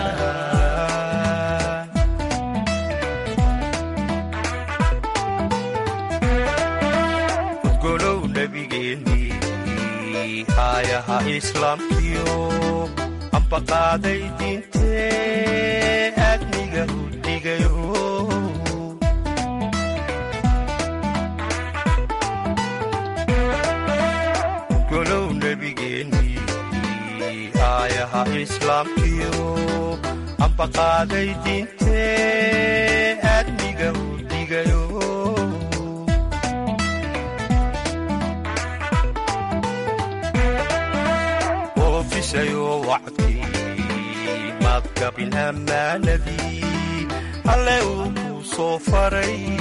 قولوا نبيني آيها إسلام كيو أمبا قادي دينتي أدنيغا وديغيو آيها إسلام كيو أمبا قادي دينتي أدنيغا وديغيو وفيسيو وعدي مادك بالأمانة عليو صوفري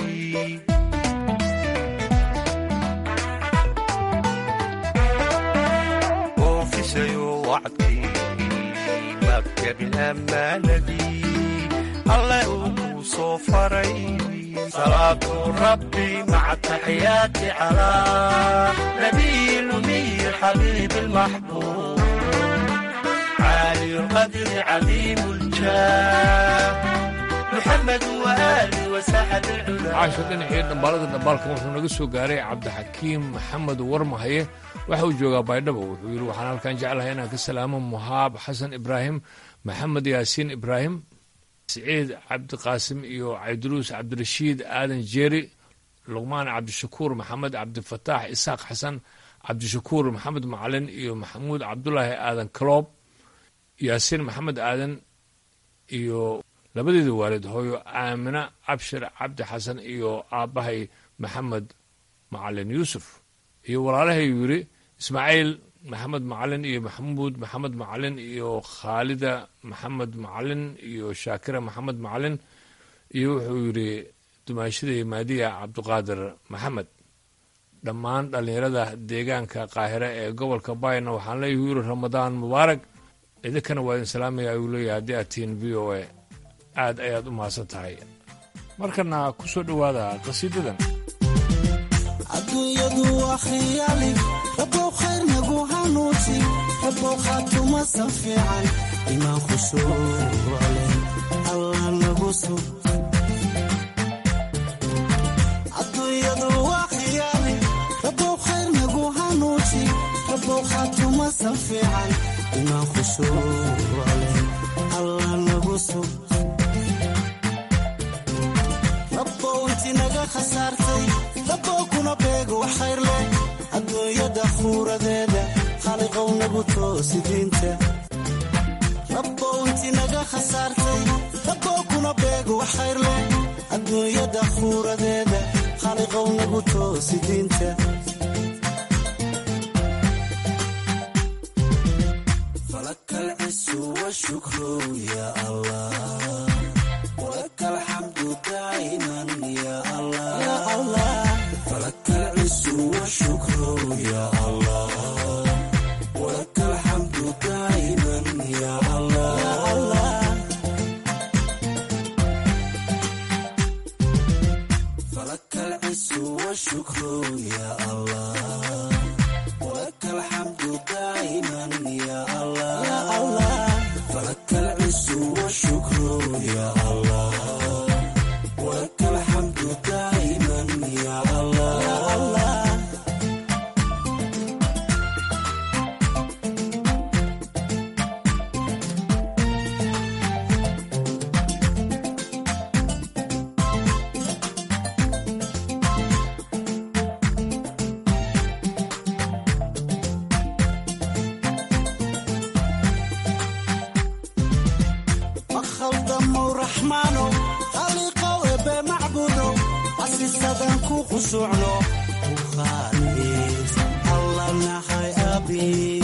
وعدي مبكى بالأمانة الله صوفري صلاة ربي مع التحيات على نبي الأمي الحبيب المحبوب عالي القدر عظيم الجاه محمد وآله وسعد العلا عاشر دhinacii dhambaalada dhambaalkan wuxuu naga soo gaaray cabdixakiim maxamed warmahaye waxa uu joogaa baydhabo wuxuu yidhi waxaan halkan jeclahay inaan ka salaamo muhaab xasan ibraahim maxamed yaasiin ibraahim siciid cabdiqaasim iyo cabdiluus cabdirashiid aadan jeeri luqmaan cabdishakuur maxamed cabdifataax isaaq xasan cabdishakuur maxamed macalin iyo maxamuud cabdulaahi aadan kaloob yaasiin maxamed aadan iyo labadeeda waalid hooyo aamina cabshir cabdi xasan iyo aabbahay maxamed macalin yuusuf iyo walaalahay yidhi ismaaciil maxamed macalin iyo maxamuud maxamed macalin iyo khaalida maxamed macalin iyo shaakira maxamed macalin iyo wuxuu yidhi dumaashaday maadiya cabdiqaadir maxamed dhammaan dhallinyarada deegaanka qaahire ee gobolka bayna waxaan leeyahay yidhi ramadaan mubaarak idinkana waa idin salaamaya ayuu leeyahay haddii aad tihiin v o a aad ayaad u mahadsan tahay markana ku soo dhowaada qasiidadan adduunyadu waa khiyaali rabow khayr nagu hanuuji rabow khaatumasan fiican imaan khushuucleh allah nagu sug adduunyadu waa khiyaali rabow khayr nagu hanuuji rabow khaatumasan fiican imaan khushuucleh allah nagu sug rabow inti naga khasaartay rabow kuna beego wax khayr leh adduunyada khuuradeeda khaliqow nagu toosi diinta rabbow inti naga khasaartay rabbow kuna beego wax khayr leh adduunyada khuuradeeda khaliqow nagu toosi diinta falaka alcisu washukru ya allah walaka alxamdu daa'iman ya allah falaka alcisu washukru ya allah walaka alxamdu daa'iman ya allah falaka alcisu washukru ya allah walaka alxamdu daa'iman ya allah falaka alcisu washukru ya allah walaka alxamdu daa'iman ya allah خشوعنا وخالص الله نحي أبي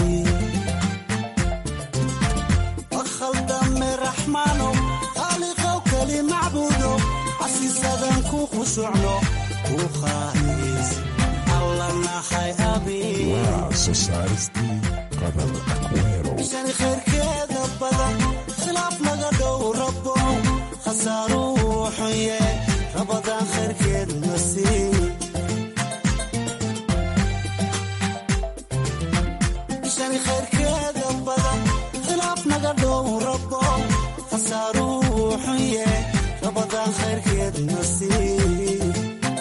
أخل دم رحمانه خالق وكلي معبوده عسيس ذنكو خشوعنا وخالص الله نحي أبي وسوسايتي قبل أكويرو عشان خير كذا بدن خلاف مقدو ربه خسارو حيه رمضان خير كذا نسيب عشان خير كذا بدن خلاف مقدو ربه خسارو حيه رمضان خير كذا نسيب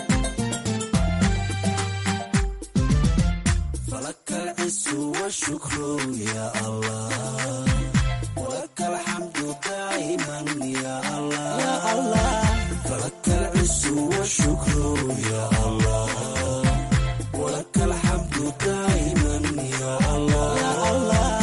فلك العز والشكر يا الله ولك الحمد دائما يا الله فلك العز والشكر يا الله ولك الحمد دائما يا الله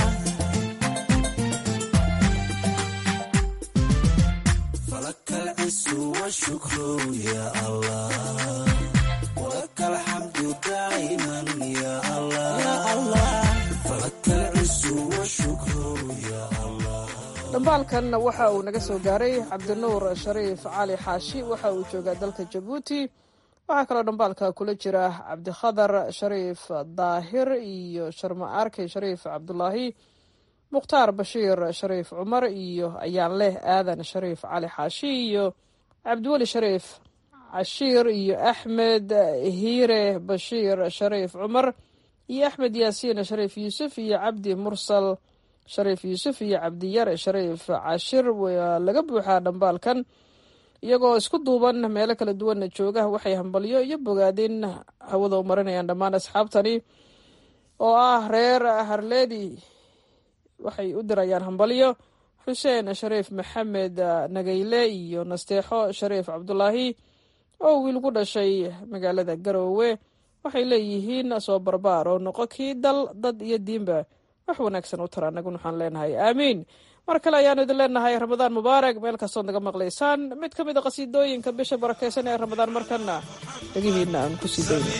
فلك العز والشكر يا الله ولك الحمد دائما يا الله فلك العز والشكر يا الله. dhambaalkan waxa uu naga soo gaaray cabdinuur shariif cali xaashi waxa uu joogaa dalka jabuuti waxaa kaloo dhambaalka kula jira cabdikhadar shariif daahir iyo sharma arkey shariif cabdulaahi mukhtaar bashiir shariif cumar iyo ayaan leh aadan shariif cali xaashi iyo cabdiweli shariif cashiir iyo axmed hiire bashiir shariif cumar iyo axmed yaasiin shariif yuusuf iyo cabdi mursal shariif yuusuf iyo cabdiyare shariif cashir waa laga buuxaa dhambaalkan iyagoo isku duuban meelo kala duwanna jooga waxay hambalyo iyo bogaadin hawada u marinayaan dhammaan asxaabtani oo ah reer harleedi waxay u dirayaan hambalyo xuseen shariif maxamed nagayle iyo nasteexo shariif cabdulaahi oo wiil ku dhashay magaalada garoowe waxay leeyihiin soo barbaar oo noqo kii dal dad iyo diinba wax wanaagsan u tara anaguna waxaan leenahay aamiin mar kale ayaanu idin leenahay ramadaan mubaarak meel kastood naga maqlaysaan mid ka mid a qasiidooyinka bisha barakaysan ee ramadaan markana dhegihiina aan ku sii dayno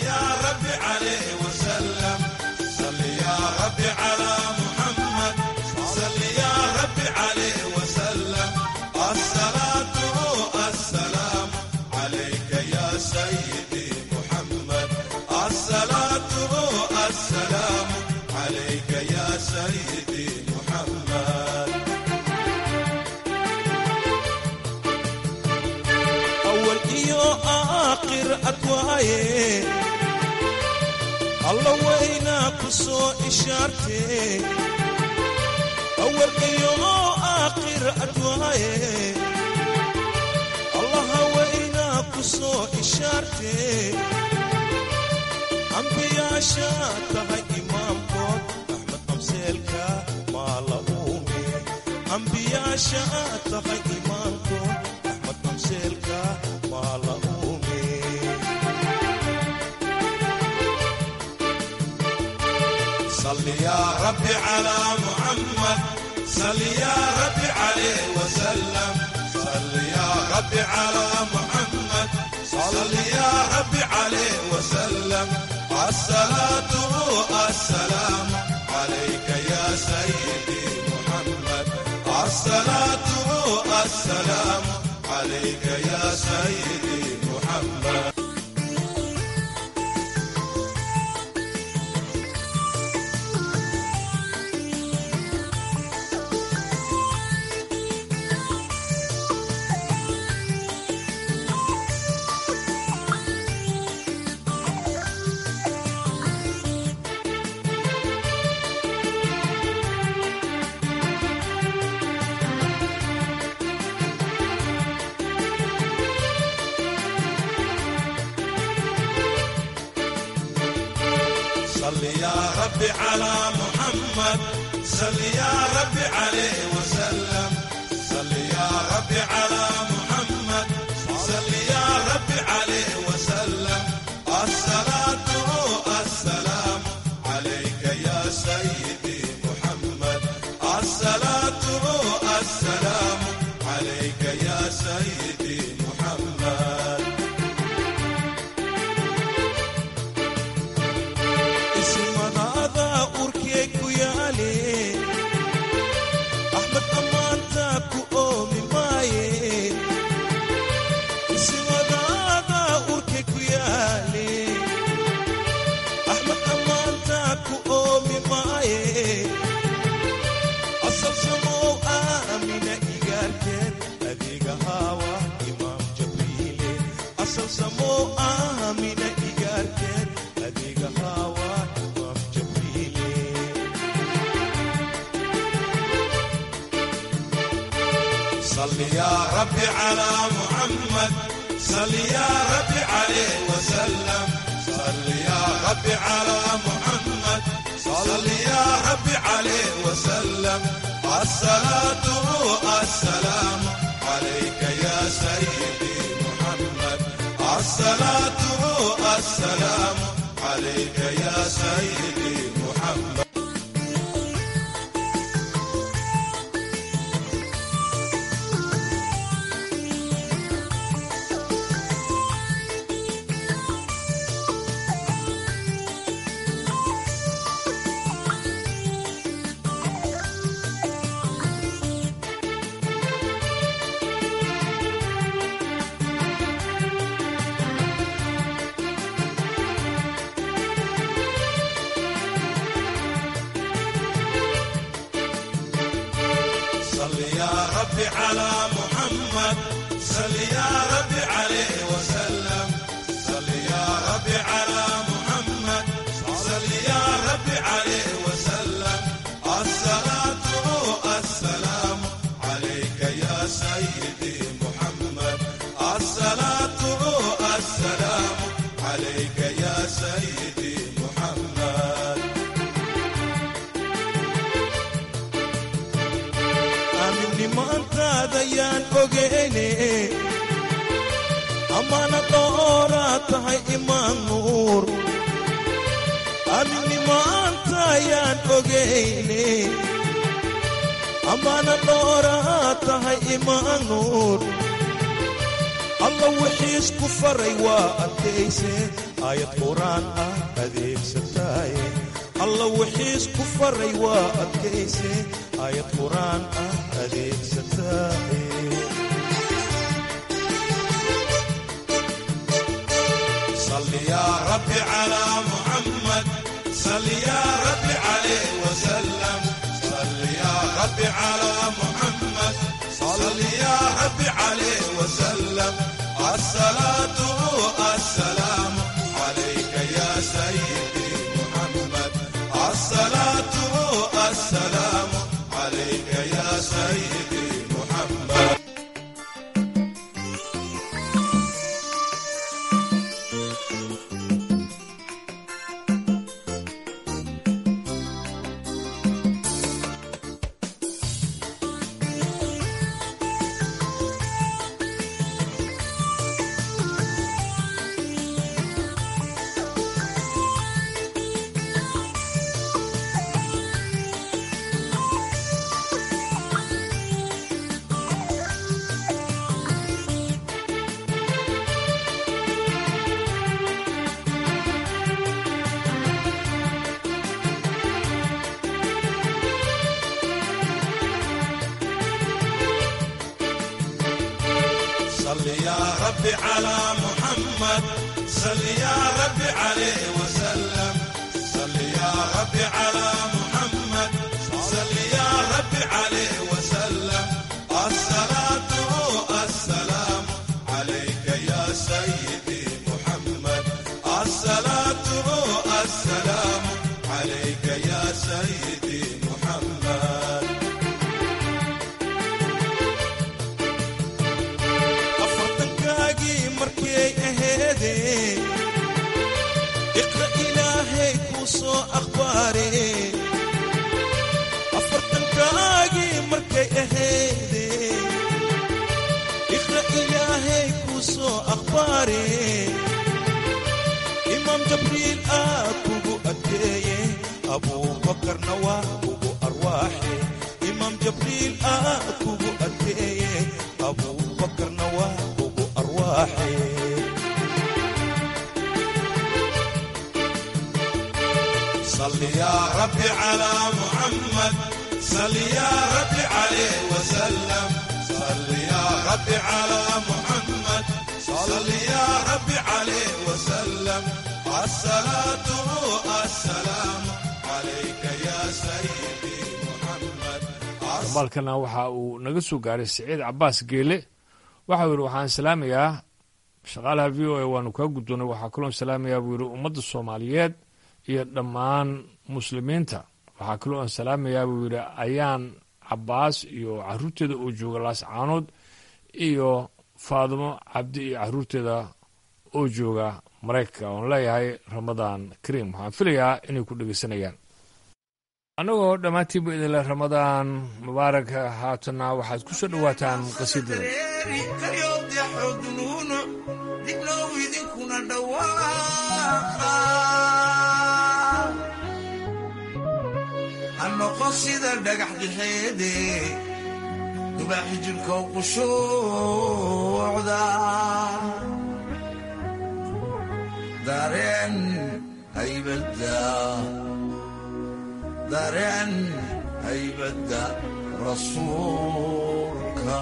أدواye الله وينا كسو إشارتي أول يوم آخر أدواye الله وينا كسو إشارتي أنبياء شاتها إمامكم أحمد أمسيلك ما لهومي أنبياء شاتها إمامكم أحمد أمسيلك ما لهومي صل يا ربي على محمد صل يا ربي عليه وسلم صل يا ربي على محمد صل يا ربي عليه وسلم الصلاة والسلام عليك يا سيدي محمد الصلاة والسلام عليك يا سيدي محمد صل يا ربي على محمد صل يا ربي عليه وسلم صل يا ربي على محمد صل يا ربي عليه وسلم الصلاة والسلام عليك يا سيدي محمد الصلاة والسلام عليك يا سيدي محمد أحمد أمانتك وأمي ماي اسم هذا أوركك ويالي أحمد أمانتك وأمي ماي أصل سمو آمنة إيجاركين أديك هوا إمام جبريلي أصل سمو آمنة إيجاركين أديك هوا إمام جبريلي صل يا ربي على محمد صل يا ربي عليه وسلم صل يا ربي على محمد صل يا ربي عليه وسلم الصلاة والسلام عليك يا سيدي محمد الصلاة والسلام عليك يا سيدي محمد صل يا ربي على محمد صل يا ربي عليه وسلم صل يا ربي على محمد صل يا ربي عليه وسلم الصلاة والسلام عليك يا سيدي محمد الصلاة والسلام عليك يا سيدي محمد maanta dayaan ogeene ammaana dhoora tahay imaan nuur amni maanta ayaan ogeyne ammaana dhoora tahay imaan nuur alla wixiis ku faray waa adkayse aayad quraan ah adeegsataaye alla wixiis ku faray waa adkayse aayad quraan ah adeegsataaye صل يا ربي على محمد صل يا ربي عليه وسلم صل يا ربي على محمد صل يا ربي عليه وسلم الصلاة والسلام عليك يا سيدي محمد الصلاة والسلام عليك يا سيدي محمد صل يا ربي على محمد صل يا ربي عليه وسلم صل يا ربي على محمد صل يا ربي عليه وسلم الصلاة والسلام عليك يا سيدي محمد الصلاة والسلام عليك يا سيدي محمد أفضلكاقي مركي أهدي اقرأ إلهي كوسو أخباري أفضلكاقي مركي أهدي اقرأ إلهي كوسو أخباري إمام جبريل أبو أديه أبو بكر نواه أبو أرواحي إمام جبريل أبو أديه أبو بكر نواه أبو أرواحي صل يا ربي على محمد صل يا ربي عليه وسلم صل يا ربي على محمد صل يا ربي عليه وسلم الصلاة والسلام عليك يا سيدي محمد. maalkana waxa uu naga soo gaaray Saciid Cabbaas Geele waxa uu yiri waxaan salaamayaa shaqaalaha VOA waanu ka guddoonay waxa kaloo salaamayaa buu yiri ummadda Soomaaliyeed iyo dhammaan muslimiinta waxa kaloo salaamayaa buu yiri ayaan Cabbaas iyo caruurteeda oo jooga Laas Caanood iyo Faadimo Cabdi iyo caruurteeda oo jooga Mareykanka oo leeyahay Ramadaan Kariim waxaan filayaa inay ku dhageysanayaan anagoo dhammaantiinba idin leh Ramadaan mubaarak haatana waxaad ku soo dhawaataan qasiidada noqon sida dhagax dhexeede dubaaxi jirkoo qushuucda dareen haybadda rasuulka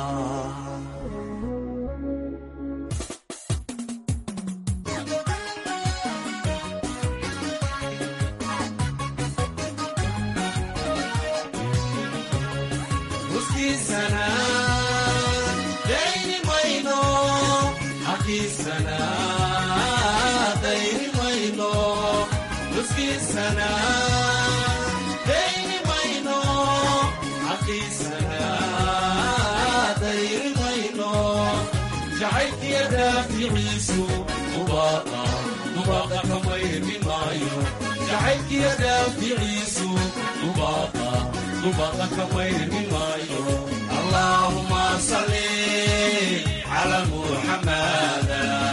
اللهم صل على محمد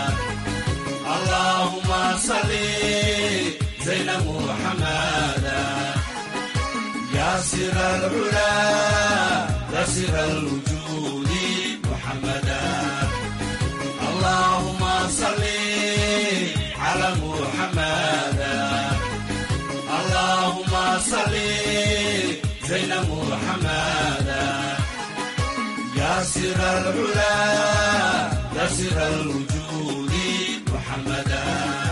اللهم صل زين محمد يا سر العلا يا سر الوجود محمدا اللهم صل على محمد اللهم صل زين محمد يا سر العلا يا سر الوجود محمدا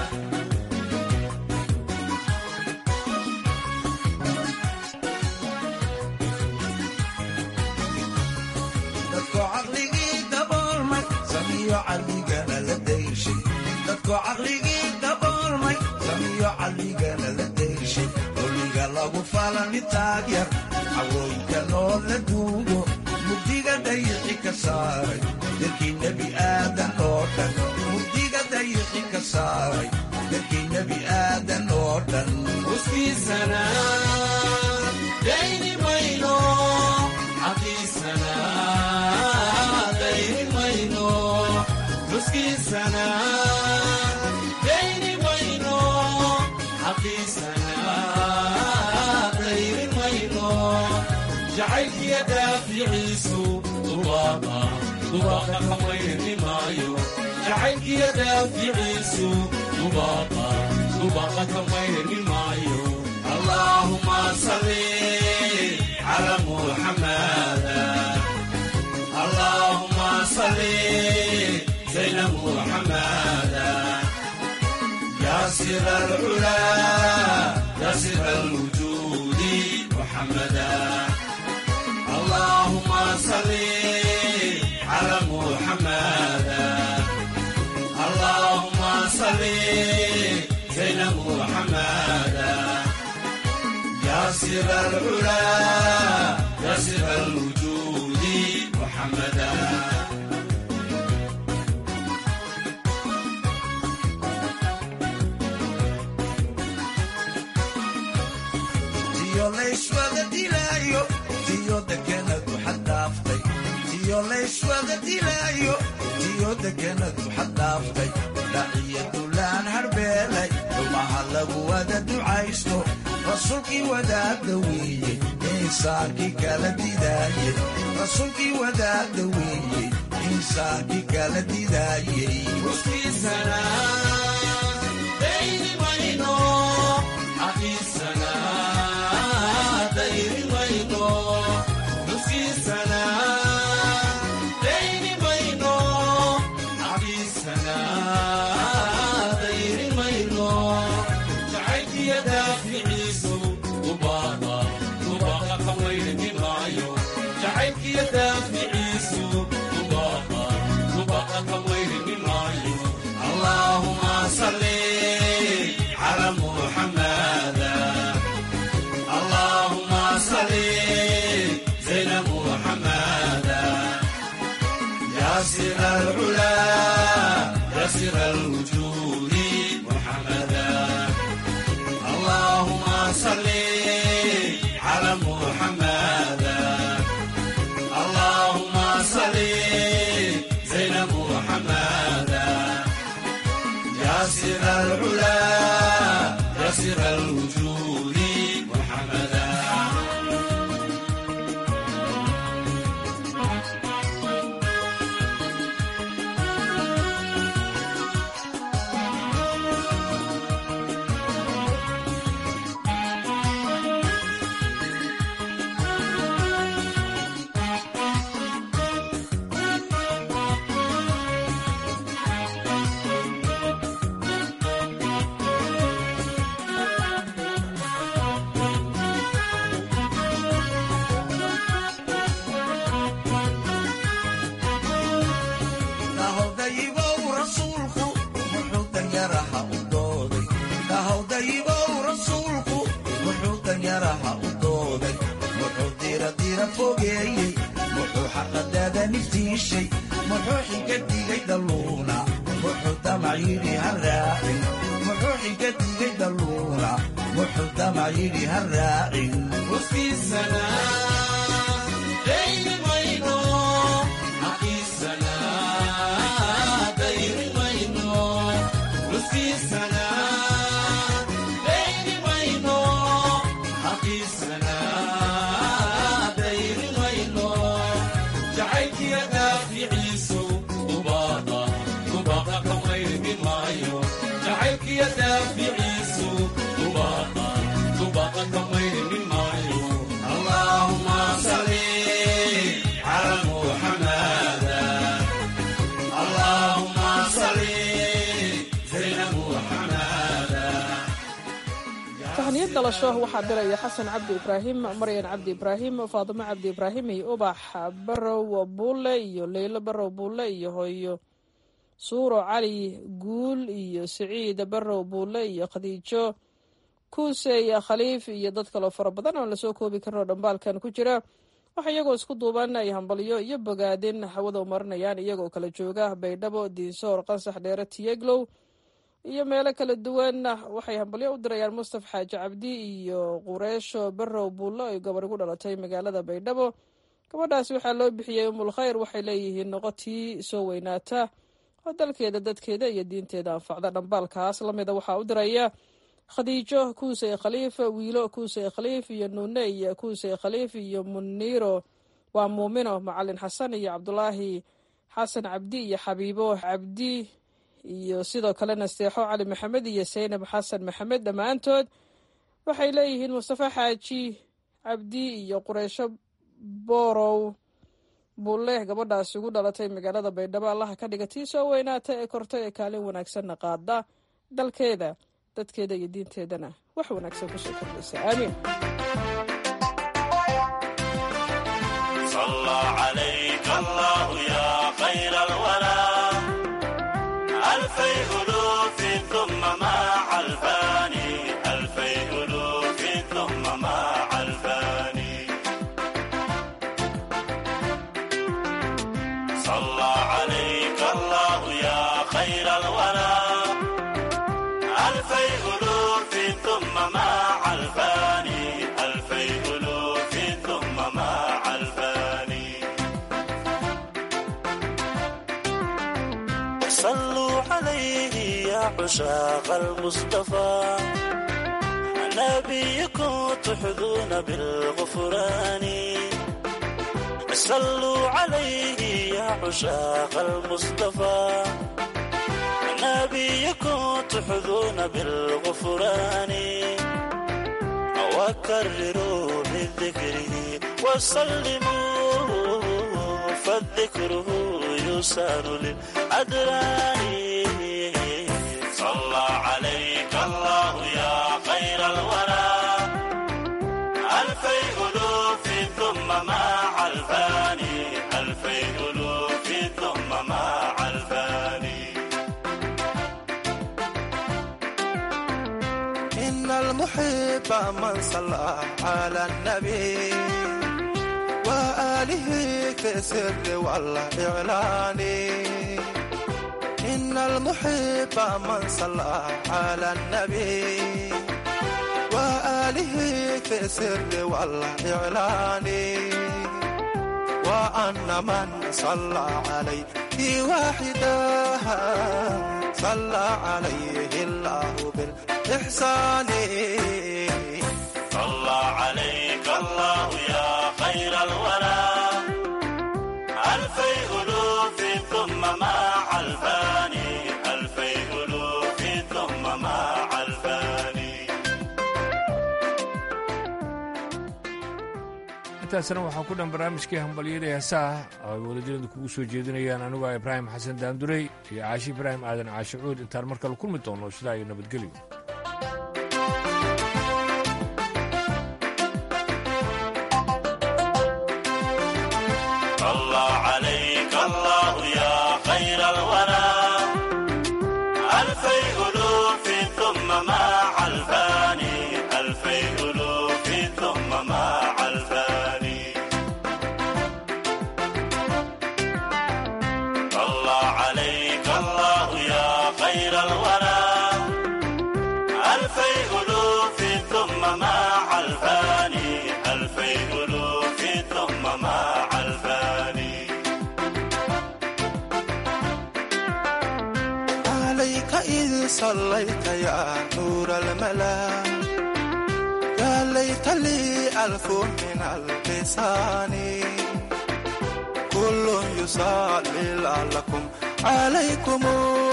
dadko caqligii daboolmay samiyo caligana la deyshay dadko caqligii daboolmay samiyo caligana la deyshay oliga lagu falani taagyar cawooyinka loo la duugo mugdiga dayiqi ka saaray dadkii nebi aadan oo dhan mugdiga dayiqi ka saaray dadkii nebi aadan oo dhan uskiisana dayni mayno xaqiisana dayni mayno uskiisana dayni mayno xaqiisana dayni mayno jacaylkiya daaficiisu dubaaqa kamayni maayo jacaylkiya daaficiisu dubaaqa kamayni maayo allahuma salli cala muxamada allahuma salli سر العلا يا سر الوجود محمدا اللهم صل على محمدا اللهم صل زين محمدا يا سر العلا يا سر الوجود محمدا leeshwada dilaayo tiyo deganadu xadaaftay tiyo leeshwada dilaayo tiyo deganadu xadaaftay dhaciya dulaan harbeelay dumaha lagu wada ducaysto rasuulkii wadaagda weeye insaankii kala didaayey rasuulkii wadaagda weeye insaankii kala didaayey uskiisana dayni mayno xaqiisana اللهم صل على محمد اللهم صل زين محمد يا سر العلا يا سر الوجود محمدا اللهم صل على محمد اللهم صل زين محمد يا سر العلا يا سر الوجود محمدا muxuu xaqadaada niftiishay muxuu xigadigay daluuna muxuu damac yidhi ha raacin muxuu xigadigay daluuna muxuu damac yidhi ha raacin uskiisana dayni mayno xaqiisana dayni mayno uskiisana dayni mayno xaqiisana اللهم صل على محمد اللهم صل زين محمد tahniyad dhalasho waxaa diraya xasan cabdi ibraahim maryan cabdi ibraahim faadimo cabdi ibraahim iyo ubax barow buule iyo leylo barow buule iyo hooyo suuro cali guul iyo siciid barow buule iyo khadiijo kuusey khaliif iyo dad kaloo fara badan oon lasoo koobi karin oo dhambaalkan ku jira waxa iyagoo isku duuban ay hambalyo iyo bogaadin hawada u marinayaan iyagoo kala jooga baydhabo diinsoor qansax dheere tiyeglow iyo meelo kala duwan. waxay hambalyo u dirayaan mustaf xaaji cabdi iyo qureesho barow buulo ay gabar ugu dhalatay magaalada baydhabo. gabadhaasi waxaa loo bixiyey umul khayr. waxay leeyihiin noqotii soo weynaata oo dalkeeda dadkeeda iyo diinteeda anfacda. dhambaalkaas lamida waxaa u diraya khadiijo kuusey khaliif, wiilo kuusey khaliif iyo nuuney kuusey khaliif iyo muniiro waa muumino macalin xasan iyo cabdulaahi xasan cabdi iyo xabiibo cabdi iyo sidoo kalena seexo cali maxamed iyo saynab xasan maxamed. dhammaantood waxay leeyihiin mustafa xaaji cabdi iyo qureysho borow bulle gabadhaasi ugu dhalatay magaalada baydhabo allaha ka dhiga tii soo weynaata ee korta ee kaalin wanaagsanna qaada dalkeeda dadkeeda iyo diinteedana wax wanaagsan kusoo kordhaysa aamiin. صلى عليك الله يا خير الورى ألفي ألوف ثم مع الفاني ألفي ألوف ثم مع الفاني صلى عليك الله يا خير الورى ألفي ألوف ثم مع الفاني ألفي ألوف ثم مع الفاني صلوا عليه يا عشاق المصطفى نبيكم تحظون بالغفران صلوا عليه يا عشاق المصطفى نبيكم تحظون بالغفران وكرروا بذكره وسلموا فالذكره يسار للأدران صلى عليك الله يا خير الورى ألفي ألوف ثم مع الفاني ألفي ألوف ثم مع الفاني إن المحب من صلى على النبي وآله في السر والإعلان إن المحب من صلى على النبي وآله في السر والإعلان وأن من صلى عليه واحدا صلى عليه الله بالإحسان صلى عليك الله يا خير الورى ألفي ألوف ثم مع الفاني ألفي ألوف ثم مع الفاني intaasna waxaa ku dhan barnaamijkii hambalyada heesaha ay wadajeeda kugu soo jeedinayaan anigu ah ibraahim xasan daandurey iyo caashi ibraahim aadan caashi cuud intaan mar kale kulmi doono sidaa iyo nabadgelyo صلى عليك الله يا خير الورى ألفي ألوف ثم مع الفاني ألفي ألوف ثم مع الفاني صلى عليك الله يا خير الورى ألفي ألوف ثم مع الفاني ألفي ألوف ثم مع الفاني عليك إذ صليت يا نور الملا يا ليت لي ألف من اللسان كل يصلي لعلكم عليكم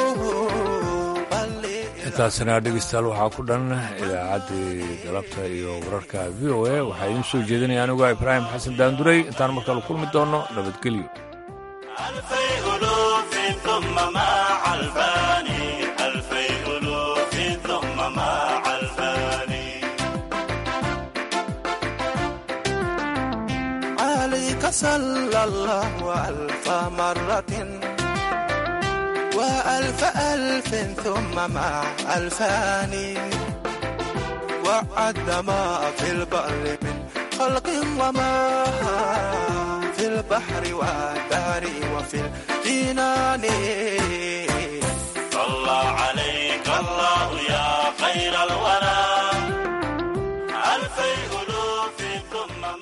intaasna dhegeystayaal waxaa ku dhan idaacaddii galabta iyo wararka v o a waxaa idiin soo jeedinaya anigu ah ibraahim xasan daandurey intaan mar kale kulmi doono nabadgelyo ألفي ألوف ثم مع الفاني ألفي ألوف ثم مع الفاني عليك صلى الله ألف مرة وألف ألف ثم مع ألفان وعد ما في البر من خلق وما في البحر والدار وفي الجنان صلى عليك الله يا خير الورى ألفي